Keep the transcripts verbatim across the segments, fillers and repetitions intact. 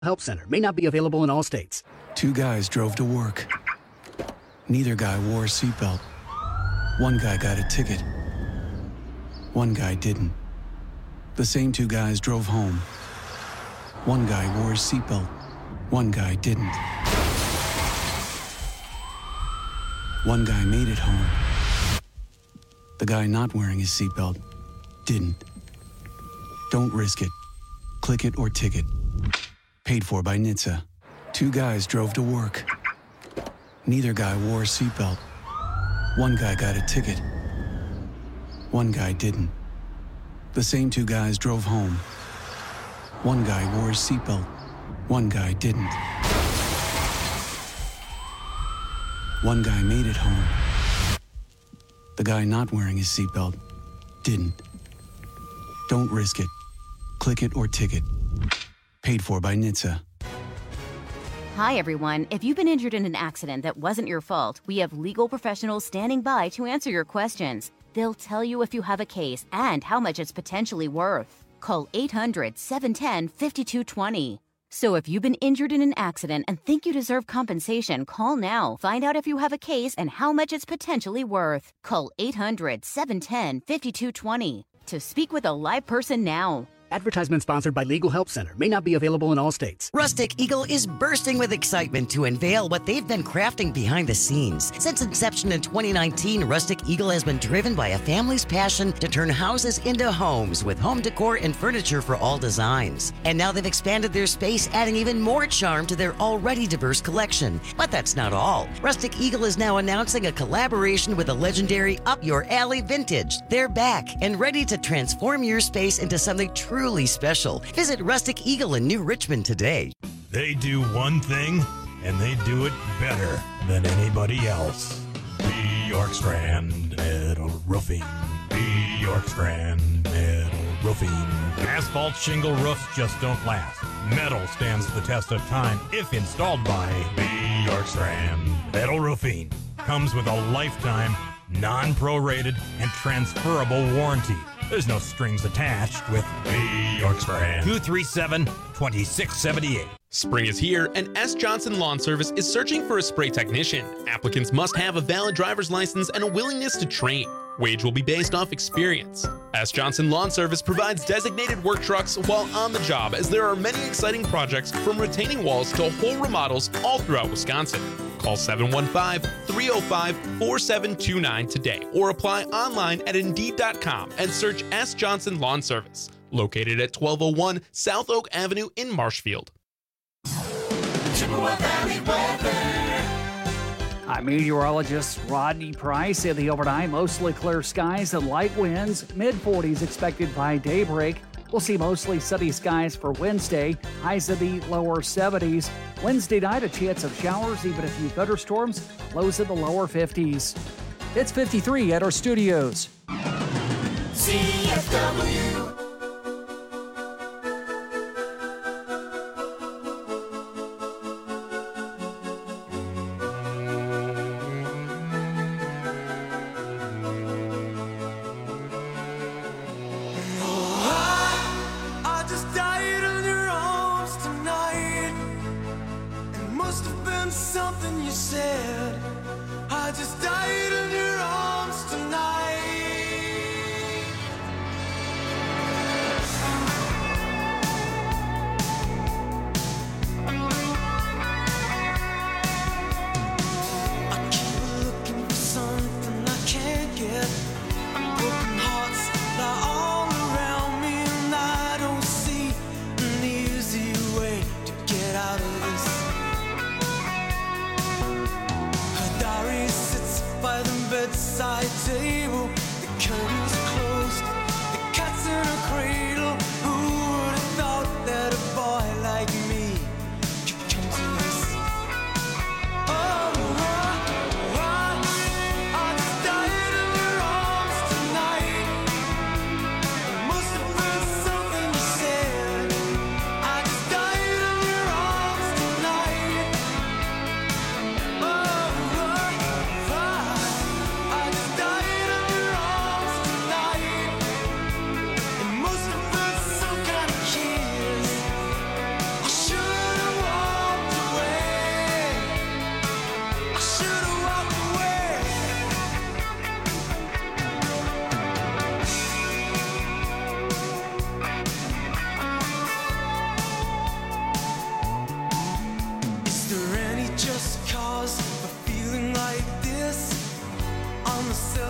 Help Center may not be available in all states. Two guys drove to work. Neither guy wore a seatbelt. One guy got a ticket. One guy didn't. The same two guys drove home. One guy wore a seatbelt. One guy didn't. One guy made it home. The guy not wearing his seatbelt didn't. Don't risk it. Click it or ticket. Paid for by N H T S A. Two guys drove to work. Neither guy wore a seatbelt. One guy got a ticket. One guy didn't. The same two guys drove home. One guy wore his seatbelt. One guy didn't. One guy made it home. The guy not wearing his seatbelt didn't. Don't risk it. Click it or ticket. Paid for by N H T S A. Hi, everyone. If you've been injured in an accident that wasn't your fault, we have legal professionals standing by to answer your questions. They'll tell you if you have a case and how much it's potentially worth. Call eight hundred, seven one zero, five two two zero. So if you've been injured in an accident and think you deserve compensation, call now. Find out if you have a case and how much it's potentially worth. Call eight hundred, seven one zero, five two two zero to speak with a live person now. Advertisement sponsored by Legal Help Center may not be available in all states. Rustic Eagle is bursting with excitement to unveil what they've been crafting behind the scenes. Since inception in twenty nineteen, Rustic Eagle has been driven by a family's passion to turn houses into homes with home decor and furniture for all designs. And now they've expanded their space, adding even more charm to their already diverse collection. But that's not all. Rustic Eagle is now announcing a collaboration with a legendary Up Your Alley Vintage. They're back and ready to transform your space into something truly Truly special. Visit Rustic Eagle in New Richmond today. They do one thing, and they do it better than anybody else. B. York Strand Metal Roofing. B. York Strand Metal Roofing. Asphalt shingle roofs just don't last. Metal stands the test of time if installed by B. York Strand Metal Roofing. Comes with a lifetime, non-prorated, and transferable warranty. There's no strings attached with B. York Strand. two three seven, two six seven eight. Spring is here, and S. Johnson Lawn Service is searching for a spray technician. Applicants must have a valid driver's license and a willingness to train. Wage will be based off experience. S. Johnson Lawn Service provides designated work trucks while on the job, as there are many exciting projects from retaining walls to whole remodels all throughout Wisconsin. Call seven one five, three oh five, four seven two nine today or apply online at Indeed dot com and search S. Johnson Lawn Service, located at twelve oh one South Oak Avenue in Marshfield. Chippewa Valley weather. I'm meteorologist Rodney Price. In the overnight, mostly clear skies and light winds, mid forties expected by daybreak. We'll see mostly sunny skies for Wednesday, highs in the lower seventies. Wednesday night, a chance of showers, even a few thunderstorms, lows in the lower fifties. It's fifty-three at our studios. C F W. Something you said, I just died in your arms tonight. I keep looking for something I can't get. Broken hearts lie all around me, and I don't see an easy way to get out of this. Sits by the bedside table,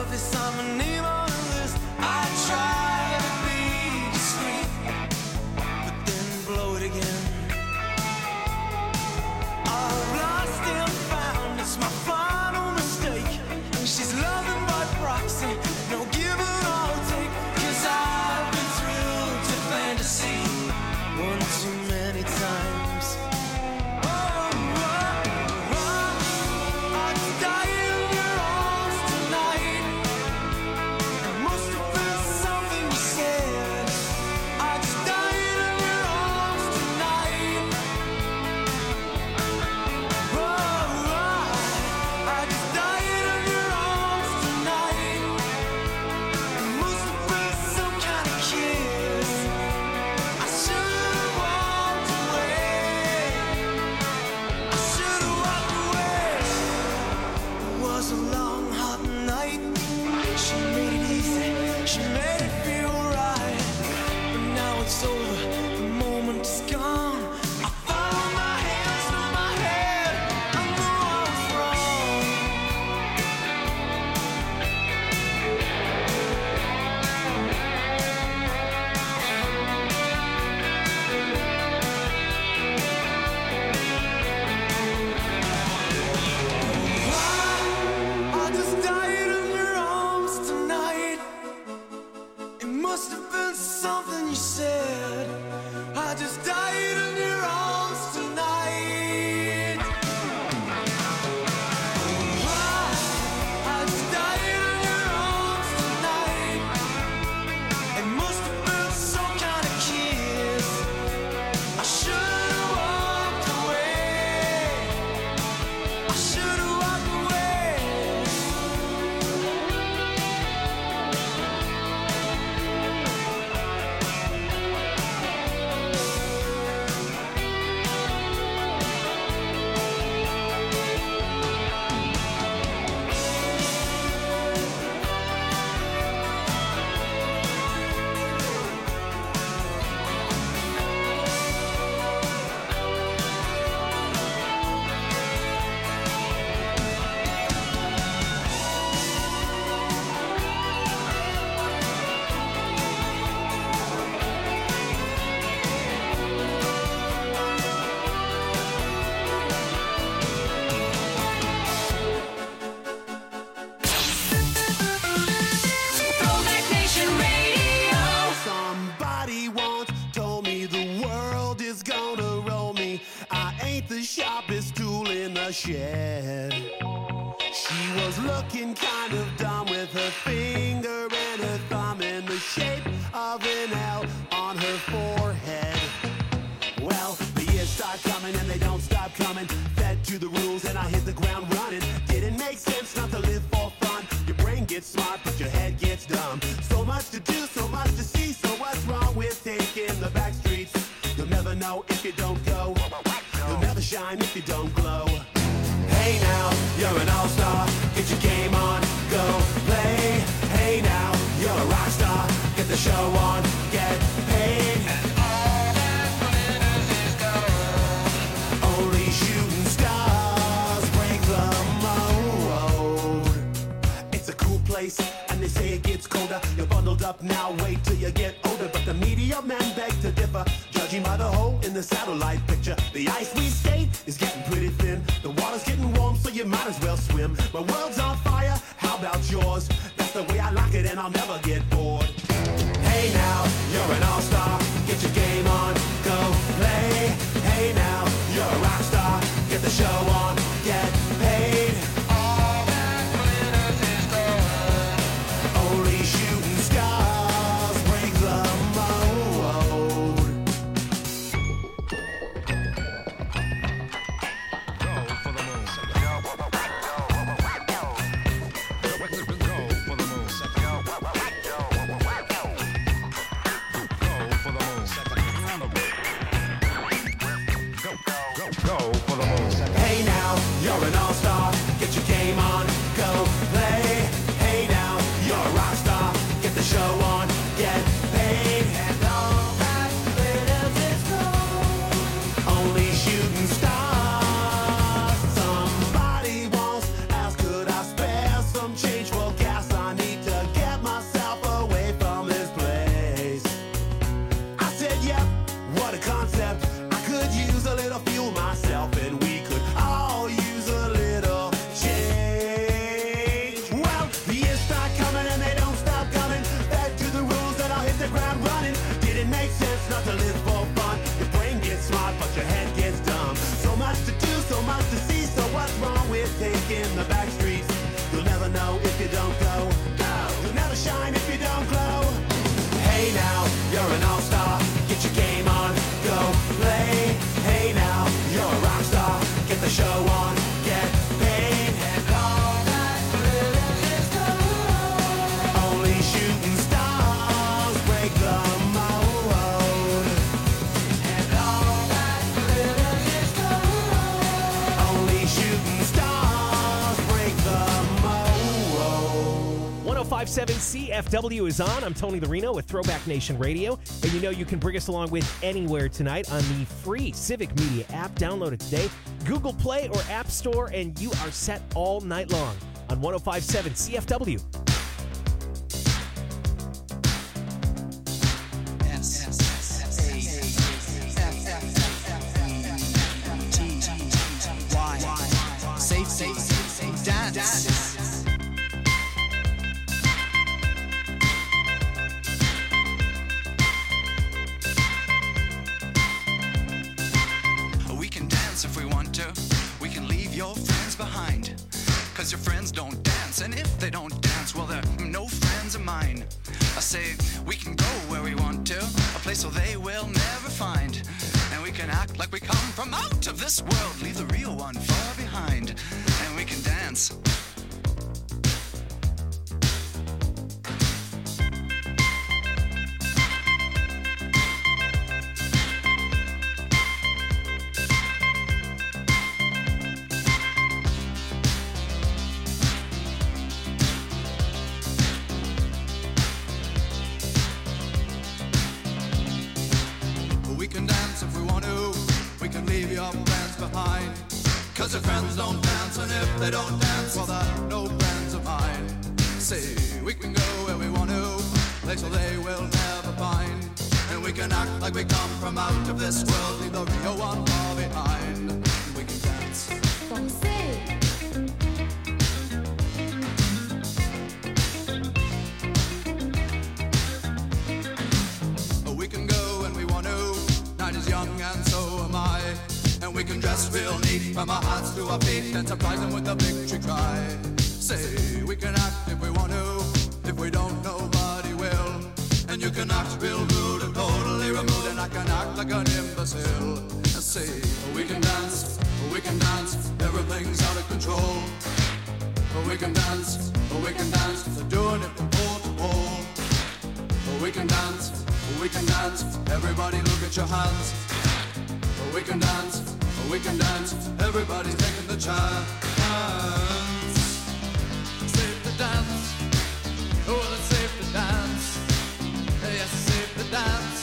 love is on my name on the list. I try to be discreet, but then blow it again. I've lost and found, it's my final mistake. She's loving by proxy, no give and all take. Cause I've been thrilled to fantasy one too many times. Oh, oh, oh, I'd die in your arms tonight. It must have been something you said. I'd die in your arms tonight. Oh, oh, I'd die in your arms tonight. It must have been some kind of kiss. I should have walked away. I should have walked away. It was a long, hot night. She made it easy. She made it feel right. But now it's over. The moment is gone. I follow my hands through my head. I know I was wrong. I just died in your arms tonight. It must have been something you said. I just died in your arms tonight. I just died in your arms tonight. It must have been some kind of kiss. I should have walked away. I should have walked away. Throwback Nation Radio. Somebody once told me the world is gonna roll me. I ain't the sharpest tool in the shed. She was looking kind of dumb with her finger and her thumb in the shape of an L on her forehead. Well, the years start coming and they don't stop coming. Fed to the rules and I hit the ground running. Didn't make sense not to live for fun. Your brain gets smart but your head gets dumb. So much to do, so much to see. So what's wrong with taking the back streets? You'll never know if you don't go. You'll never shine if you don't glow. Hey now, you're an all-star. Get your game on, go play. Hey now, you're a rock star. Get the show on, get paid. Only shooting stars break the mold. It's a cool place, and they say it gets colder. You're bundled up now, wait till you get older. But the media men beg to differ, judging by the hole in the satellite picture. The ice we skate is getting pretty thin. The water's getting warm, so you might as well swim. My world's on fire, how about yours? That's the way I like it, and I'll never get bored. Hey now, you're an all-star. Get your game on, go play. Hey now, you're a rock star. Get the show on, get paid. All that glitters is gold. Only shooting stars break the mold. Go for the moon. Go for the moon. much to do, so much to see. So what's wrong with taking the back streets? You'll never know if you don't go. Go! You'll never shine if you don't glow. Hey now, you're an all-star. Get your game on, go play. Hey now, you're a rock star. Get the show on, get paid. And all that glitters is gold. Only shooting stars break the mold. And all that glitters is gold. Only shooting stars break the mold. one oh five point seven C F W is on. I'm Tony Larino with Throwback Nation Radio. And you know you can bring us along with anywhere tonight on the free Civic Media app. Download it today. Google Play or App Store, and you are set all night long on one oh five point seven C F W. Safe, safe, safe, dance. We can dance if we want to. We can leave your friends behind. Cause your friends don't dance, and if they don't dance, well, they're no friends of mine. I say we can go where we want to, a place where they will never find. And we can act like we come from out of this world, leave the real one far behind. And we can dance. We can dance if we want to. We can leave your friends behind. Cause your friends don't dance, and if they don't dance, well, they're no friends of mine. See, we can go where we want to, place where they will never find. And we can act like we come from out of this world, leave the real one far behind. And we can dance. We can go when we want to. Night is young and so am I. And we can dress real neat from our hearts to our feet and surprise them with a victory cry. Say, we can act if we want to. If we don't, nobody will. And you can act real rude and totally removed, and I can act like an imbecile. And say, we can dance, we can dance, everything's out of control. We can dance, we can dance, they're doing it from pole to pole. We can dance, we can dance, everybody look at your hands. We can dance, we can dance, everybody's taking the chance. Safe to dance, oh, it's safe to dance. Yes, it's safe to dance.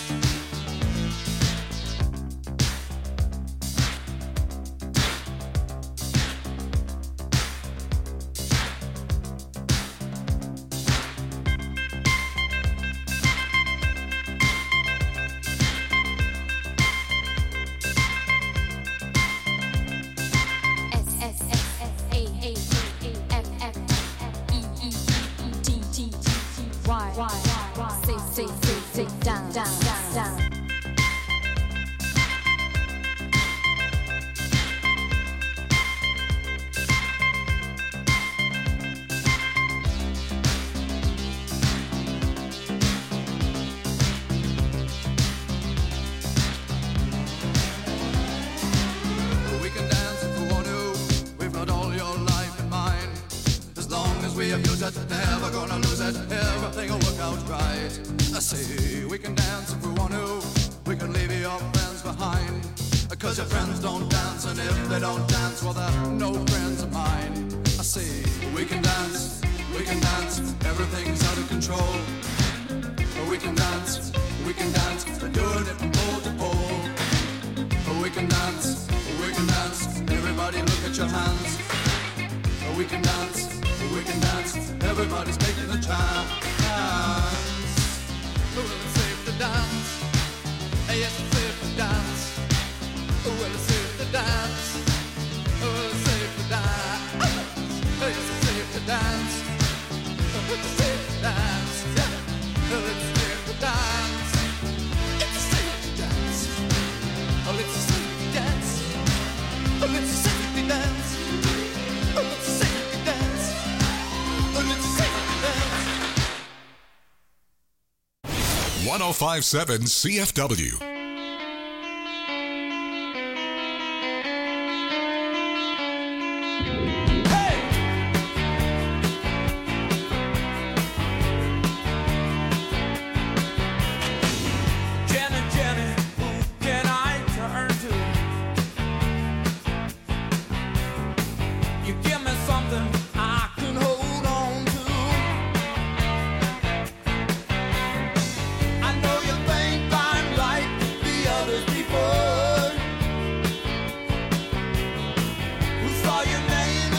Never gonna lose it, everything will work out right. I say we can dance if we want to. We can leave your friends behind. Cause your friends don't dance, and if they don't dance, well, they're no friends of mine. I say we can dance, we can dance, everything's out of control. We can dance, we can dance, they're doing it from pole to pole. We can dance, we can dance, everybody look at your hands. We can dance, we can dance, everybody's taking the chance. Well, it's safe to dance, yes, it's safe to dance. Well, it's safe to dance, well, it's safe to dance. Yes, it's safe to dance, it's safe to dance. Well, it's safe to dance, it's safe to dance. Oh, it's safe to dance. Let's safely dance. Let's safely dance. Let's safely dance. one oh five point seven C F W. Jenny, Jenny, who can I turn to? You give me something I can hold on to. I know you think I'm like the others before, who saw your name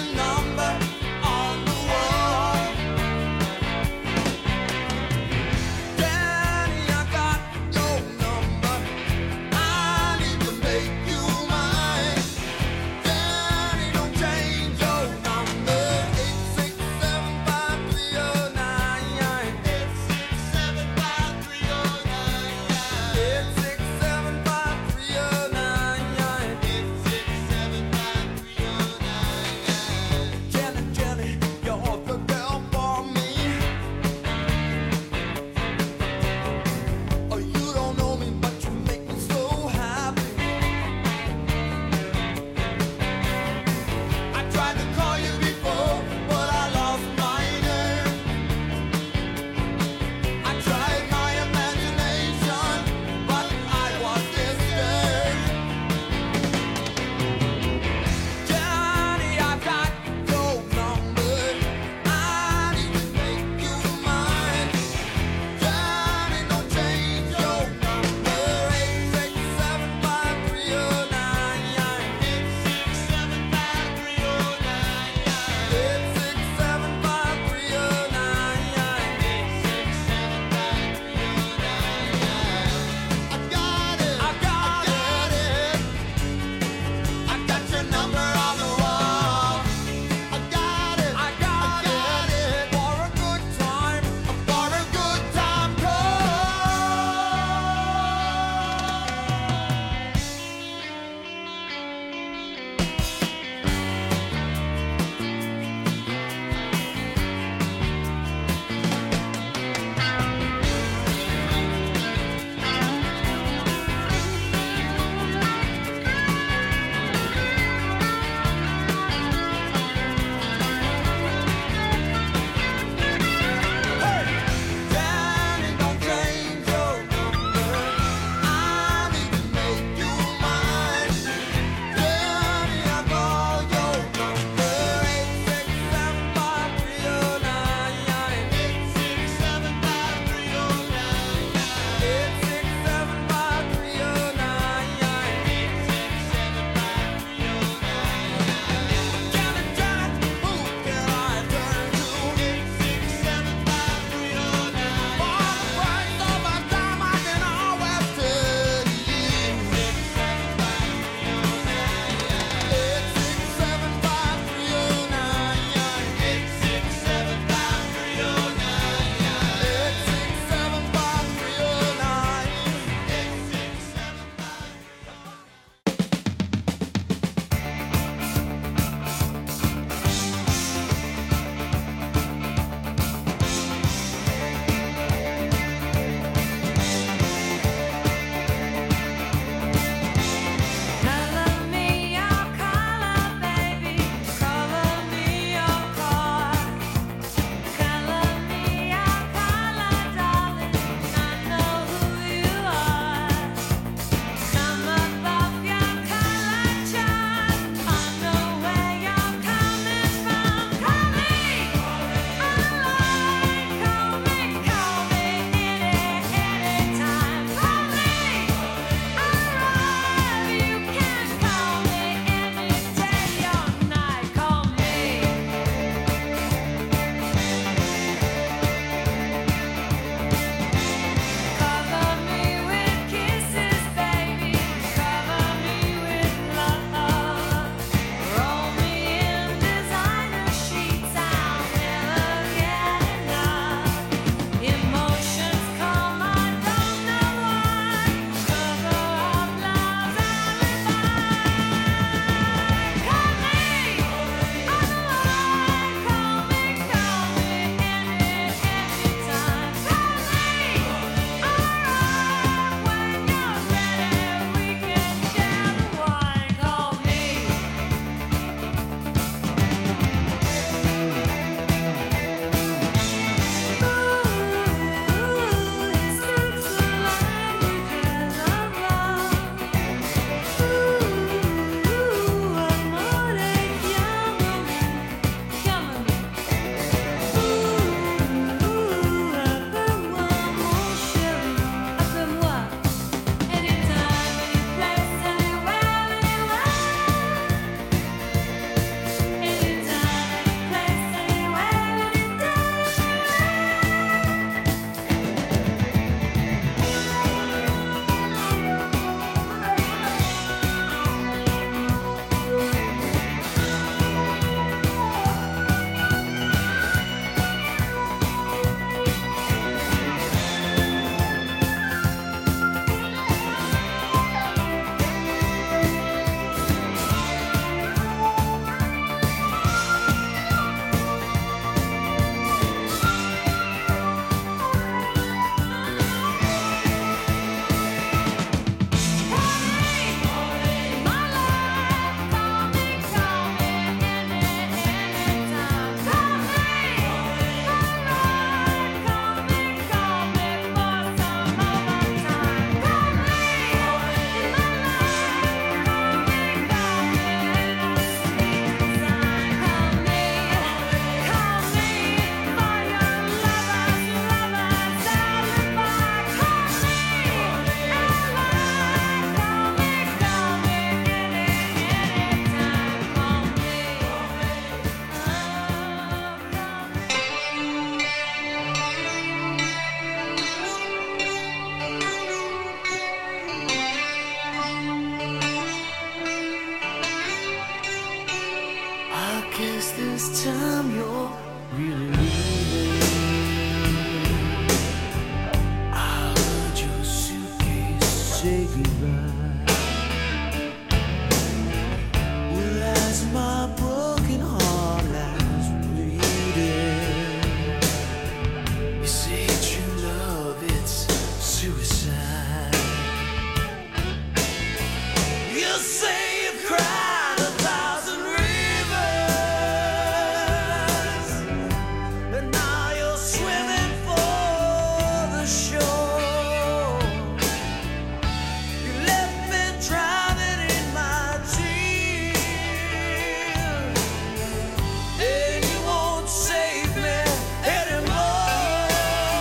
guess this time you're really leaving. I heard your suitcase say goodbye. Well, as my broken heart lies bleeding, you say true love, it's suicide. You say you've cried a thousand rivers, and now you're swimming for the shore. You left me drowning in my tears, and you won't save me anymore.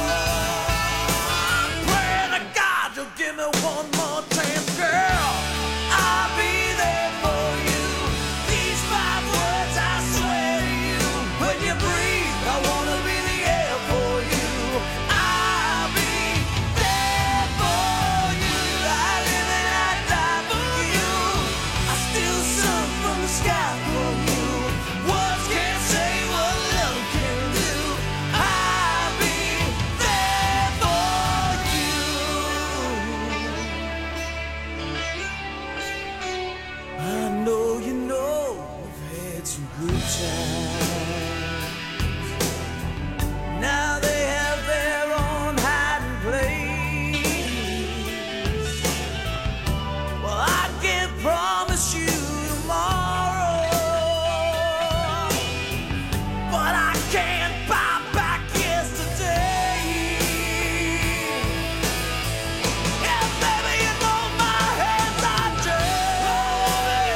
I'm praying to God you'll give me one more chance, girl. I'll be there for you. These five words I swear to you. When you breathe, I wanna be the air for you. I'll be there for you. I live and I die for you. I steal sun from the sky for you. Words can't say what love can do. I'll be there for you. I know you know we've had some good times. Now they have their own hiding place. Well, I can't promise you tomorrow, but I can't buy back yesterday. Yeah, baby, you know my hands are dirty,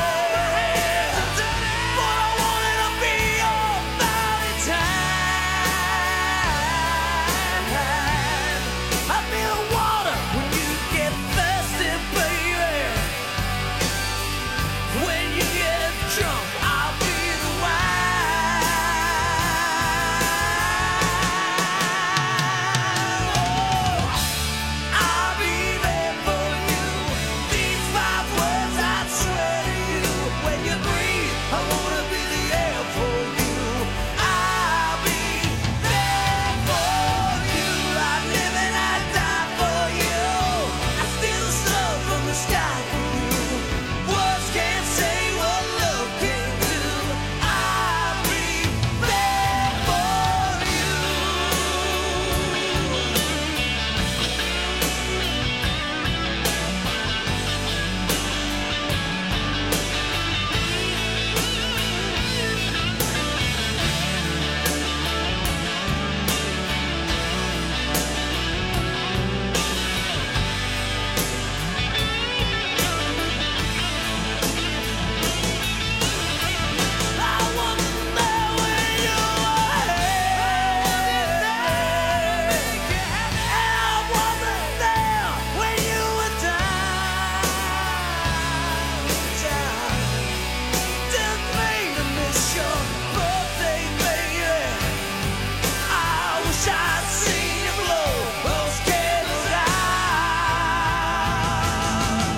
but I wanted to be your Valentine. I'll be the water when you get thirsty, baby. When you get drunk, I'll be the wine. I'll be there for you. These five words I swear to you. When you breathe, I wanna be the air for you. I'll be there for you. I live and I die for you. I steal the sun from the sky for you. Words can't say what love can do. I'll be there for you. I wasn't there when you were here, and I wasn't there when you were down. Didn't mean to miss your birthday, baby. I wish I'd seen you blow those candles out.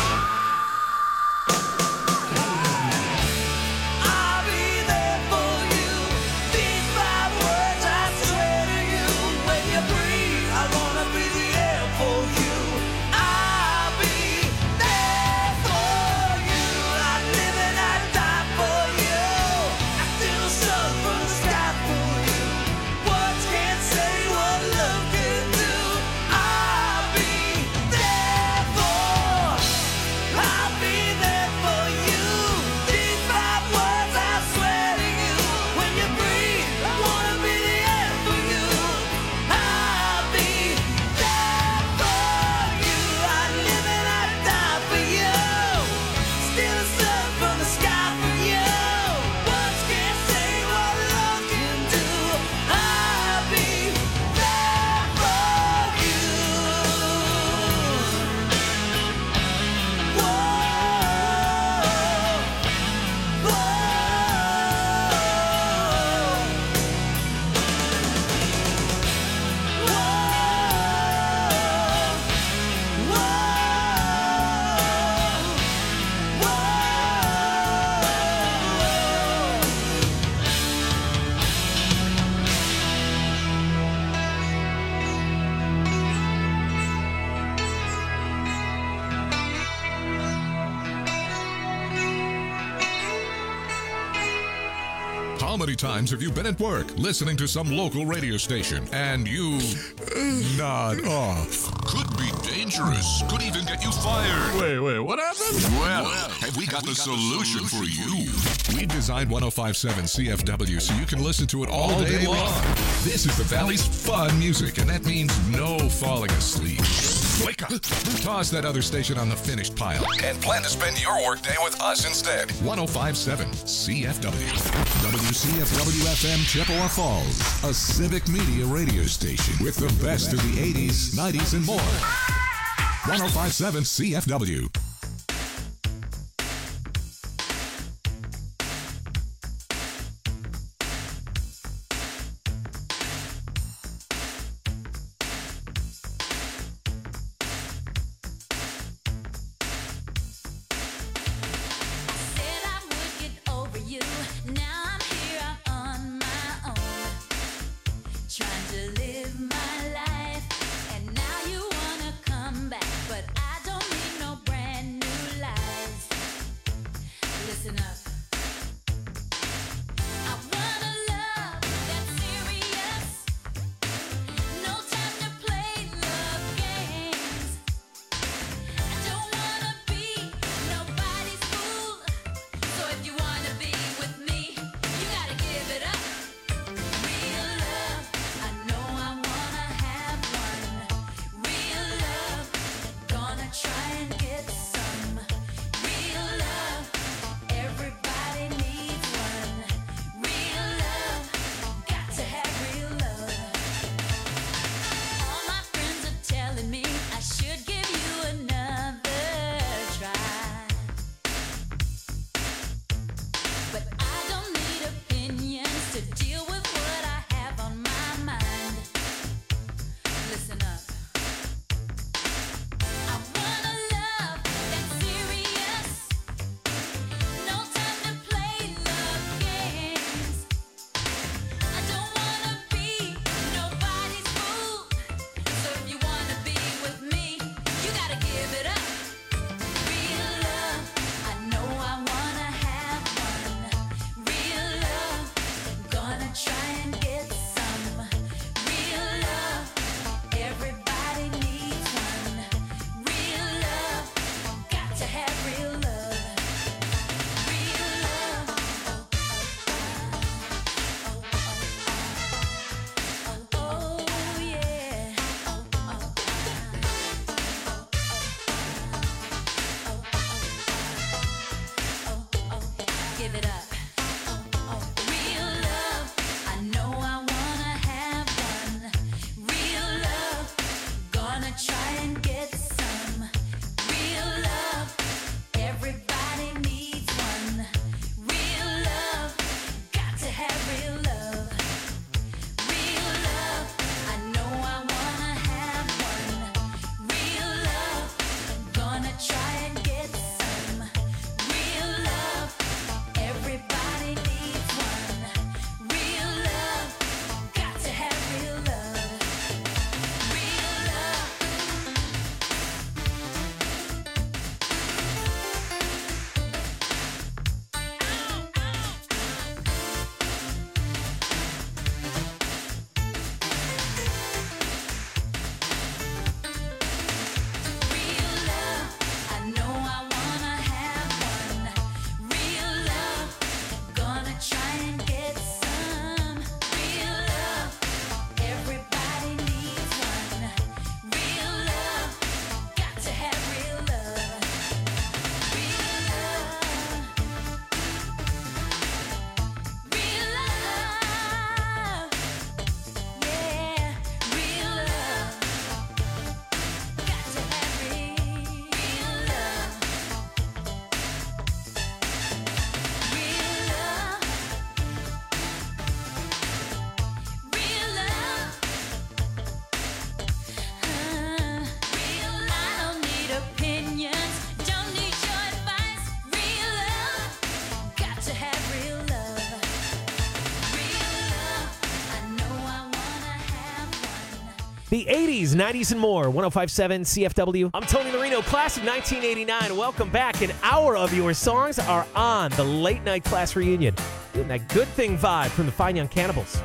I'll be there for you. These five words I swear to you. When you breathe, I wanna be the air for you. I'll be there for you. I live and I die for you. I steal the sun from the sky for you. Words can't say what love can do. I'll be there for. I'll be there for you. These five words I swear to you. When you breathe, I wanna be the air for you. I'll be there for you. I live and I die for you. Steal the sun from the sky for you. Words can't say what love can do. I'll be there for you. Whoa, whoa, whoa, whoa, whoa. How many times have you been at work listening to some local radio station and you nod off? Could be dangerous. Could even get you fired. Wait, wait, what happened? Well, have we got the solution for you? We designed one oh five point seven C F W so you can listen to it all day long. This is the Valley's fun music, and that means no falling asleep. Wake up. Toss that other station on the finished pile and plan to spend your workday with us instead. one oh five point seven C F W. W C F W F M Chippewa Falls, a civic media radio station with the best of the eighties, nineties, and more. one oh five point seven C F W. Try and get some real love. Everybody The eighties, nineties, and more. one oh five point seven C F W. I'm Tony Marino, class of nineteen eighty-nine. Welcome back. An hour of your songs are on the late night class reunion. Getting that good thing vibe from the Fine Young Cannibals.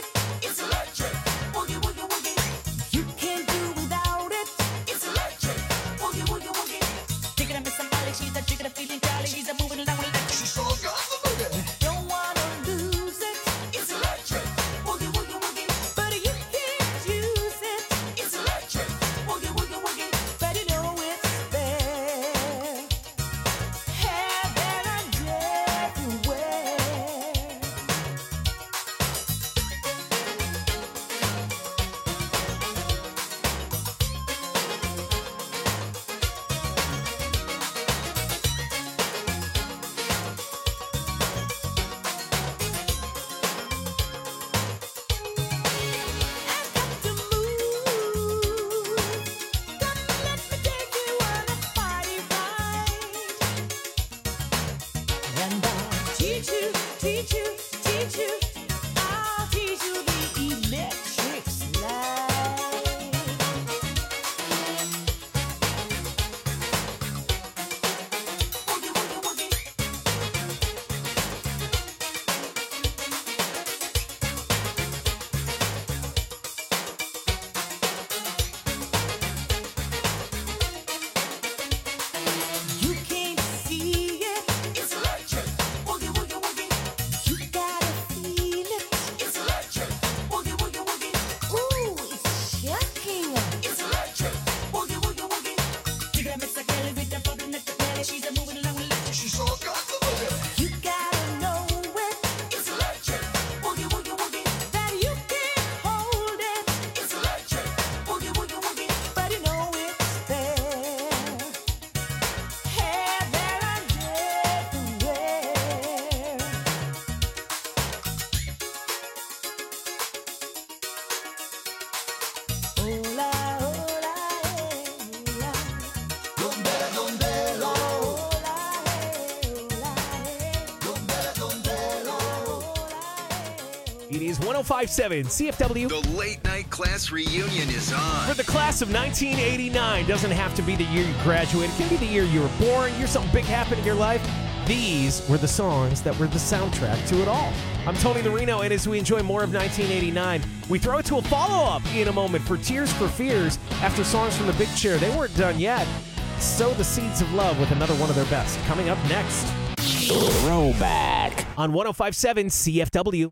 Electric. It is one oh five point seven C F W. The late night class reunion is on. For the class of nineteen eighty-nine, doesn't have to be the year you graduated. It can be the year you were born, year something big happened in your life. These were the songs that were the soundtrack to it all. I'm Tony the Reno, and as we enjoy more of nineteen eighty-nine, we throw it to a follow-up in a moment for Tears for Fears after songs from the Big Chair. They weren't done yet. Sow the Seeds of Love with another one of their best. Coming up next. Throwback. On one oh five point seven C F W.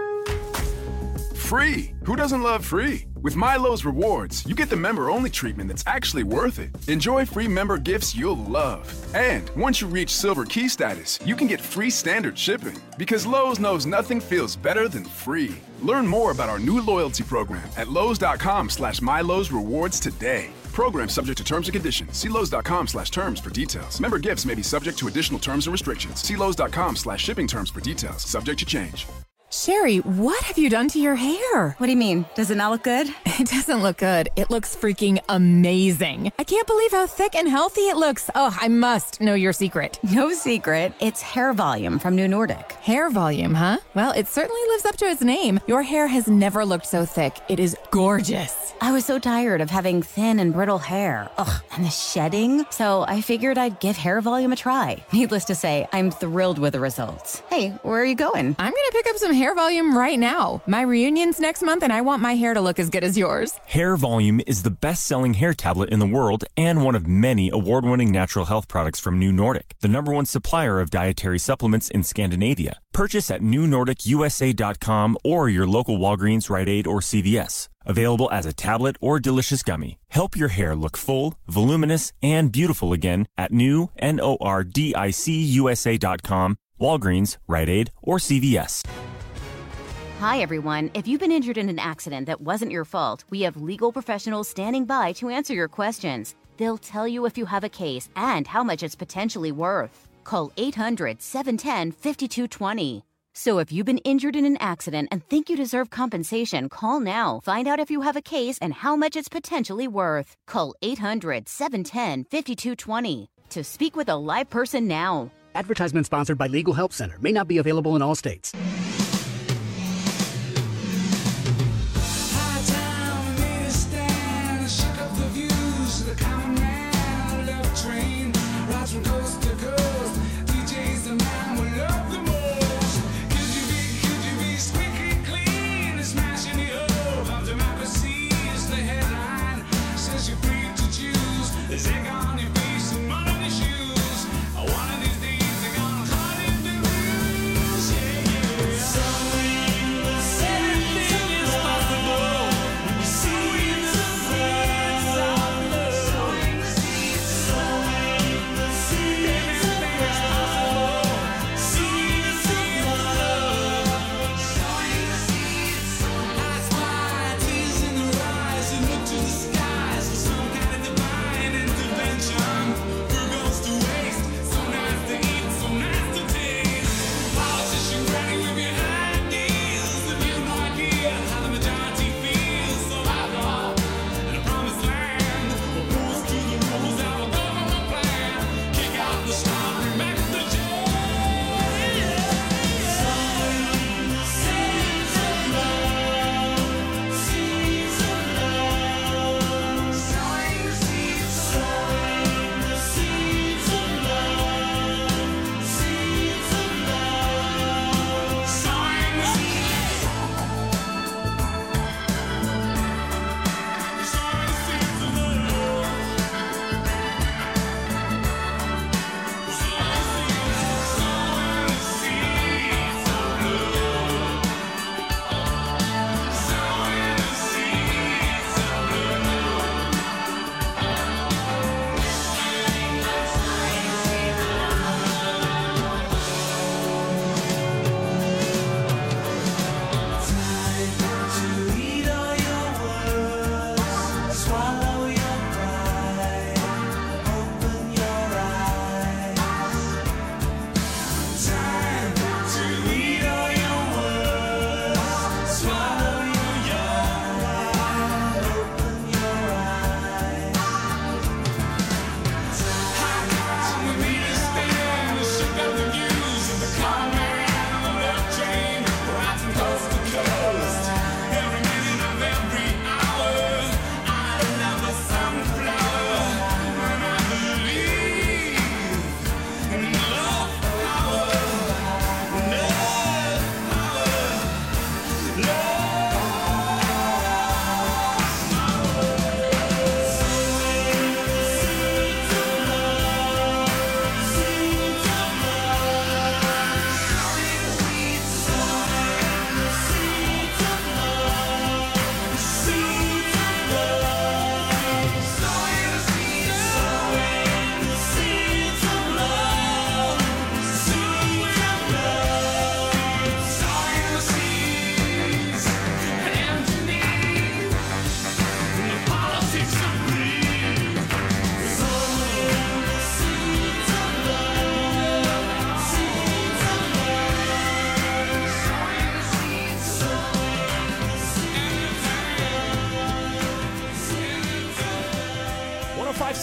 Free. Who doesn't love free? With Milo's Rewards, you get the member-only treatment that's actually worth it. Enjoy free member gifts you'll love. And once you reach Silver Key status, you can get free standard shipping. Because Lowe's knows nothing feels better than free. Learn more about our new loyalty program at Lowe's.com slash Milo's Rewards today. Program subject to terms and conditions. See Lowe's.com slash terms for details. Member gifts may be subject to additional terms and restrictions. See Lowe's.com slash shipping terms for details. Subject to change. Sherry, what have you done to your hair? What do you mean? Does it not look good? It doesn't look good. It looks freaking amazing. I can't believe how thick and healthy it looks. Oh, I must know your secret. No secret. It's hair volume from New Nordic. Hair volume, huh? Well, it certainly lives up to its name. Your hair has never looked so thick. It is gorgeous. I was so tired of having thin and brittle hair. Ugh, and the shedding. So I figured I'd give hair volume a try. Needless to say, I'm thrilled with the results. Hey, where are you going? I'm going to pick up some hair volume right now. My reunion's next month and I want my hair to look as good as yours. Hair Volume is the best-selling hair tablet in the world and one of many award-winning natural health products from New Nordic, the number one supplier of dietary supplements in Scandinavia. Purchase at new nordic u s a dot com or your local Walgreens, Rite Aid, or C V S. Available as a tablet or delicious gummy. Help your hair look full, voluminous, and beautiful again at new nordic u s a dot com, Walgreens, Rite Aid, or C V S. Hi, everyone. If you've been injured in an accident that wasn't your fault, we have legal professionals standing by to answer your questions. They'll tell you if you have a case and how much it's potentially worth. Call eight hundred, seven one zero, five two two zero. So if you've been injured in an accident and think you deserve compensation, call now. Find out if you have a case and how much it's potentially worth. Call eight hundred, seven one zero, five two two zero to speak with a live person now. Advertisement sponsored by Legal Help Center. May not be available in all states.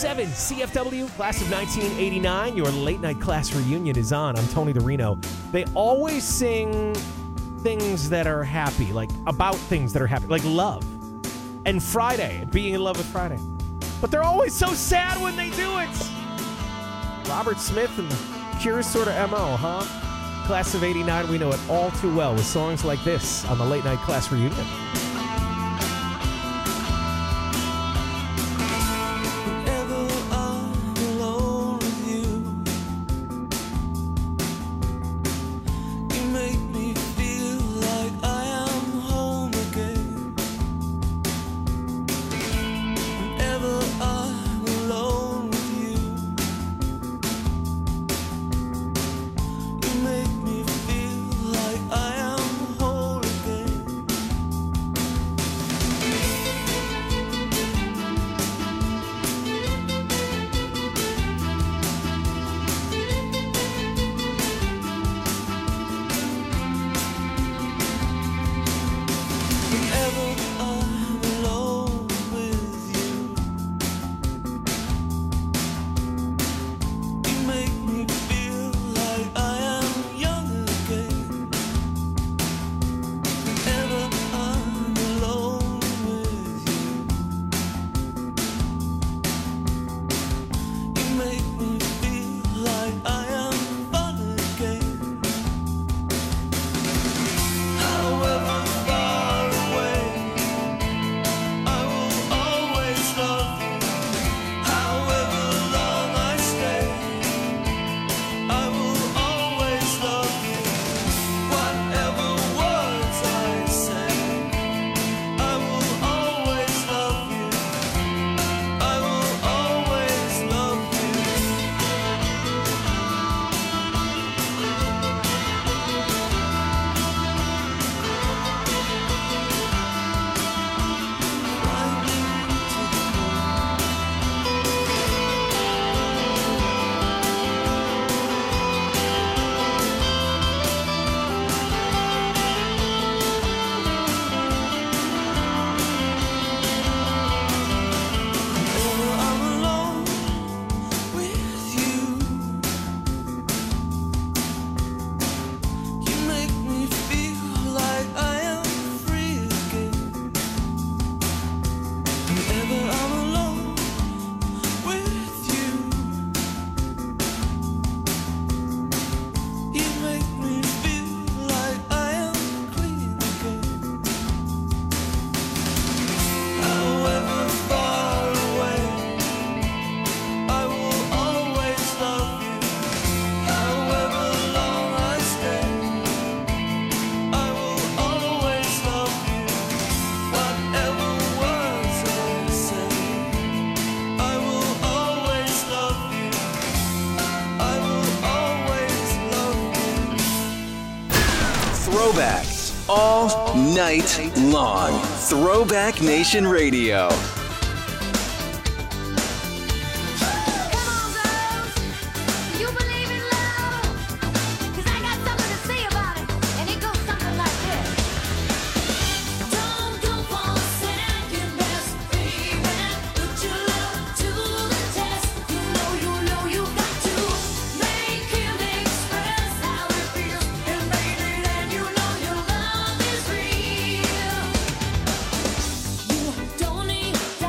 seven C F W, class of nineteen eighty-nine. Your late night class reunion is on. I'm Tony the Reno. They always sing things that are happy, like about things that are happy, like love and Friday, being in love with Friday. But they're always so sad when they do it. Robert Smith and the Cure's sort of M O, huh? Class of eighty-nine, we know it all too well with songs like this on the late night class reunion. Throwbacks all night long. Throwback Nation Radio. Don't need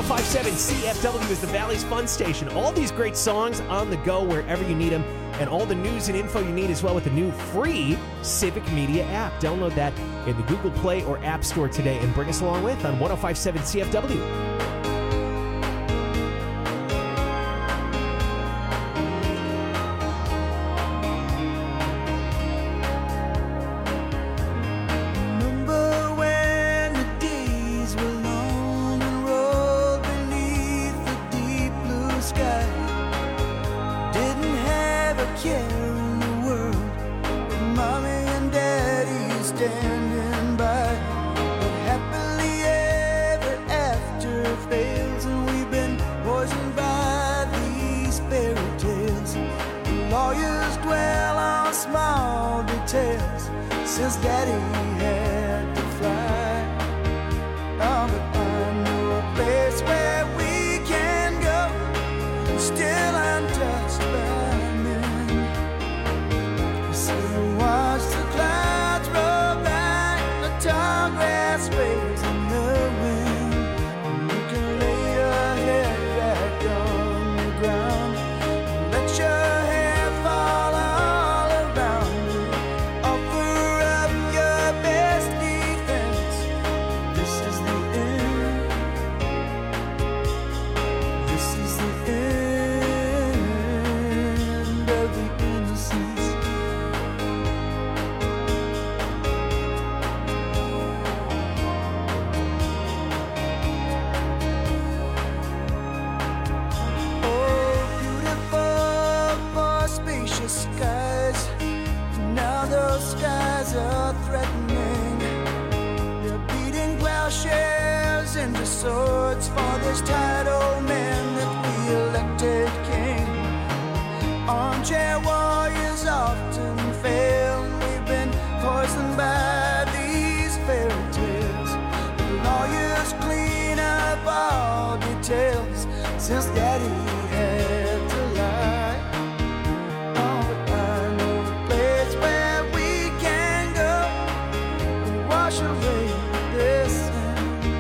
oh five point seven C F W is the Valley's Fun Station. All these great songs on the go wherever you need them, and all the news and info you need as well with the new free Civic Media app. Download that in the Google Play or App Store today and bring us along with on one oh five point seven C F W. Since Daddy had to fly, oh, but I know a place where we can go, still untouched by men. So watch the clouds roll back, the tall grass waves in the wind, and you can lay your head back on the ground, let your hair fall all around you. Offer up your best defense. This is the end. This is the end of the innocence. Oh, beautiful for spacious skies. Now those skies are threatening. They're beating plowshares into swords for this tired old man that we elected king. Armchair warriors often fail. We've been poisoned by these fairy tales. The lawyers clean up all details since Daddy had to lie. Oh, but I know a place where we can go and wash away this sin.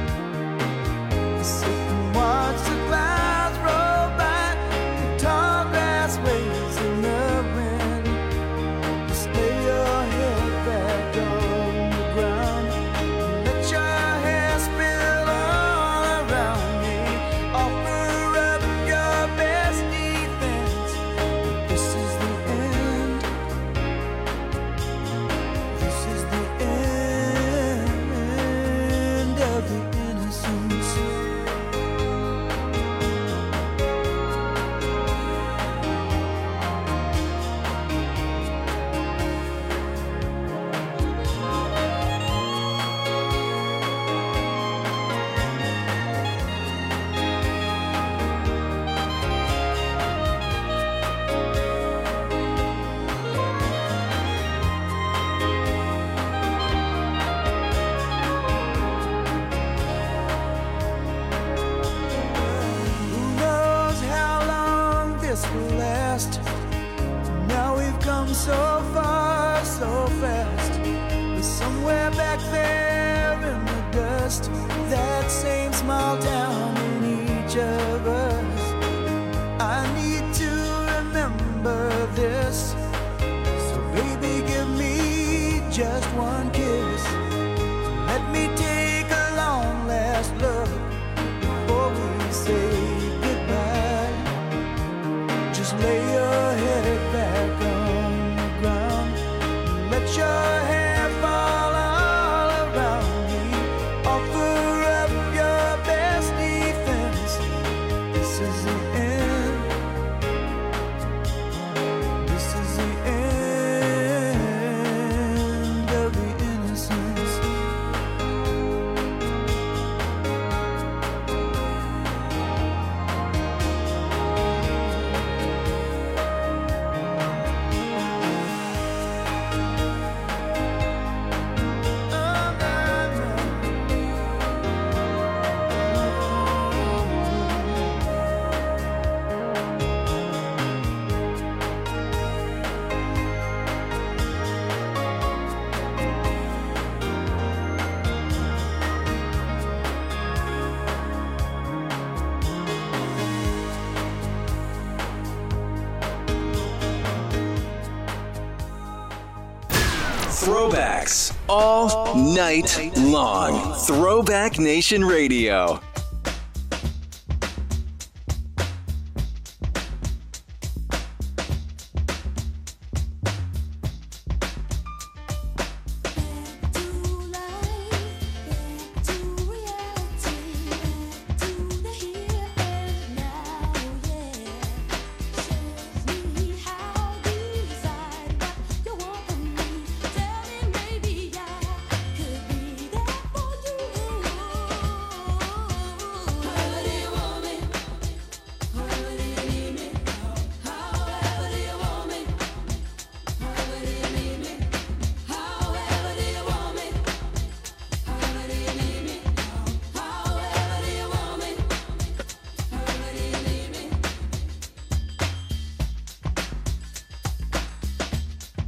Sit and watch the clouds roll by, the tall grass waves in the wind. Just lay your head back on the ground, let your hair spill all around me. Offer up your best defense. This is the end. This is the end of the innocence. Who knows how long this will last? Now we've come so far, so fast. But somewhere back there in the dust, that same small town in each of us. I need to remember this. So baby, give me just one kiss. Let me take a long last look before we say goodbye. Just lay your head back on the ground, let your hair fall all around me. Offer up your best defense. Throwbacks all night long. Throwback Nation Radio.